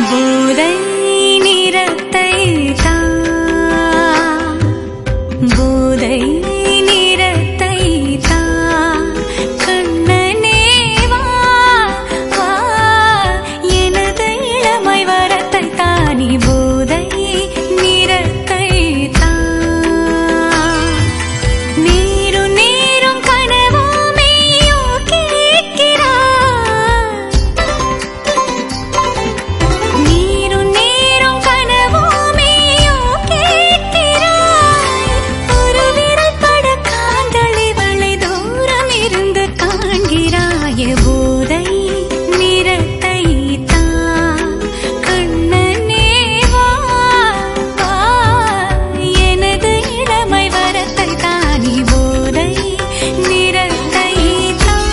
போதை நிறத்தை தான், போதை நிறத்தை தான் கண்ணனே வா வா, எனது இளமை வரத்தை தானி போதை நிறத்தை தான். நீரும் நீரும் கனவுமேயோ கேட்கிறாய், நீரும் நீரும் கனவுமேயோ கேட்கிறாய். ஒரு விரல் பட காந்தளிவளை தூரம் இருந்து காண்கிறாய போதை நிறத்தை தான் கண்ணனே வா வா, எனது இளமை வரத்தை தானி போதை நிறத்தை தான்.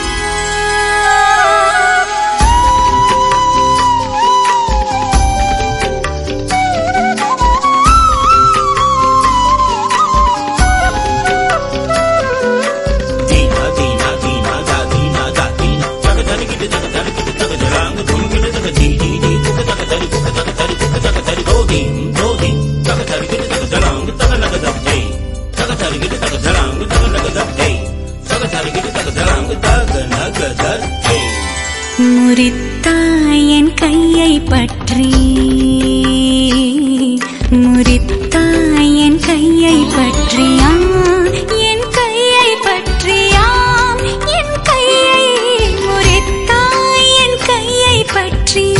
முறித்தாய் என் கையை பற்றி, முறித்தாய் என் கையை பற்றியாம், என் கையை பற்றியாம், என் கையை முறித்தாய் என் கையை பற்றி